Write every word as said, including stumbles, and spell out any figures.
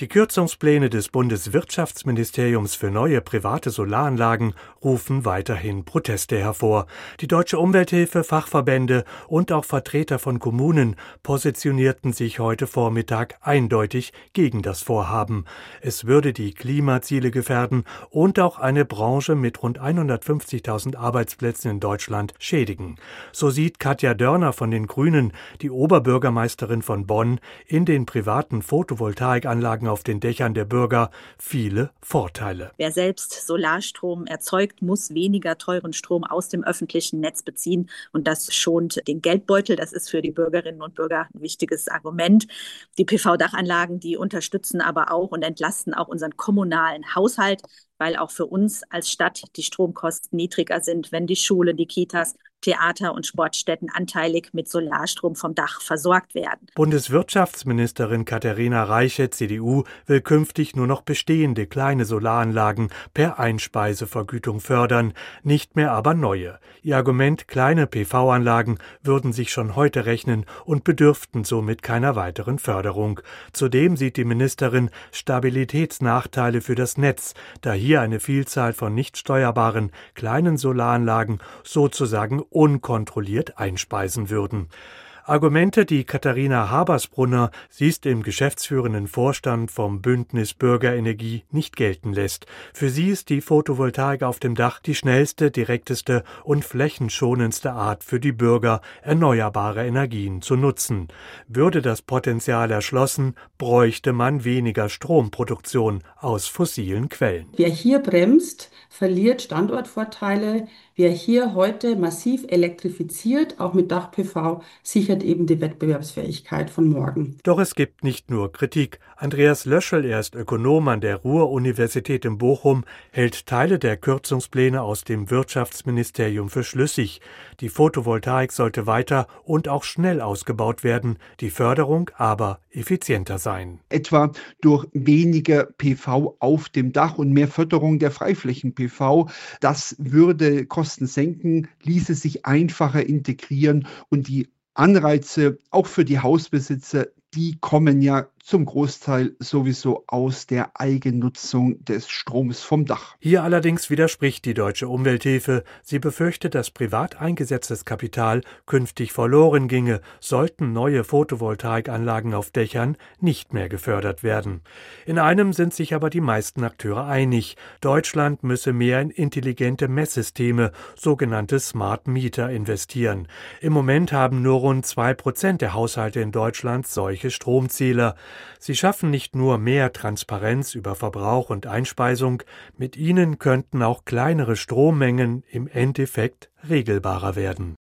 Die Kürzungspläne des Bundeswirtschaftsministeriums für neue private Solaranlagen rufen weiterhin Proteste hervor. Die Deutsche Umwelthilfe, Fachverbände und auch Vertreter von Kommunen positionierten sich heute Vormittag eindeutig gegen das Vorhaben. Es würde die Klimaziele gefährden und auch eine Branche mit rund hundertfünfzigtausend Arbeitsplätzen in Deutschland schädigen. So sieht Katja Dörner von den Grünen, die Oberbürgermeisterin von Bonn, in den privaten Photovoltaikanlagen auf den Dächern der Bürger viele Vorteile. Wer selbst Solarstrom erzeugt, muss weniger teuren Strom aus dem öffentlichen Netz beziehen. Und das schont den Geldbeutel. Das ist für die Bürgerinnen und Bürger ein wichtiges Argument. Die P V-Dachanlagen, die unterstützen aber auch und entlasten auch unseren kommunalen Haushalt, weil auch für uns als Stadt die Stromkosten niedriger sind, wenn die Schulen, die Kitas, Theater und Sportstätten anteilig mit Solarstrom vom Dach versorgt werden. Bundeswirtschaftsministerin Katharina Reiche, C D U, will künftig nur noch bestehende kleine Solaranlagen per Einspeisevergütung fördern, nicht mehr aber neue. Ihr Argument, kleine P V-Anlagen würden sich schon heute rechnen und bedürften somit keiner weiteren Förderung. Zudem sieht die Ministerin Stabilitätsnachteile für das Netz, da hier eine Vielzahl von nicht steuerbaren kleinen Solaranlagen sozusagen unkontrolliert einspeisen würden. Argumente, die Katharina Habersbrunner, sie ist im geschäftsführenden Vorstand vom Bündnis Bürgerenergie, nicht gelten lässt. Für sie ist die Photovoltaik auf dem Dach die schnellste, direkteste und flächenschonendste Art für die Bürger, erneuerbare Energien zu nutzen. Würde das Potenzial erschlossen, bräuchte man weniger Stromproduktion aus fossilen Quellen. Wer hier bremst, verliert Standortvorteile. Wer hier heute massiv elektrifiziert, auch mit Dach-P V, sichert eben die Wettbewerbsfähigkeit von morgen. Doch es gibt nicht nur Kritik. Andreas Löschel, er ist Ökonom an der Ruhr-Universität in Bochum, hält Teile der Kürzungspläne aus dem Wirtschaftsministerium für schlüssig. Die Photovoltaik sollte weiter und auch schnell ausgebaut werden, die Förderung aber effizienter sein. Etwa durch weniger P V auf dem Dach und mehr Förderung der Freiflächen-P V. Das würde Kosten senken, ließe sich einfacher integrieren und die Anreize auch für die Hausbesitzer, die kommen ja zum Großteil sowieso aus der Eigennutzung des Stroms vom Dach. Hier allerdings widerspricht die Deutsche Umwelthilfe. Sie befürchtet, dass privat eingesetztes Kapital künftig verloren ginge, sollten neue Photovoltaikanlagen auf Dächern nicht mehr gefördert werden. In einem sind sich aber die meisten Akteure einig. Deutschland müsse mehr in intelligente Messsysteme, sogenannte Smart Meter, investieren. Im Moment haben nur rund zwei Prozent der Haushalte in Deutschland solche Stromzähler. Sie schaffen nicht nur mehr Transparenz über Verbrauch und Einspeisung, mit ihnen könnten auch kleinere Strommengen im Endeffekt regelbarer werden.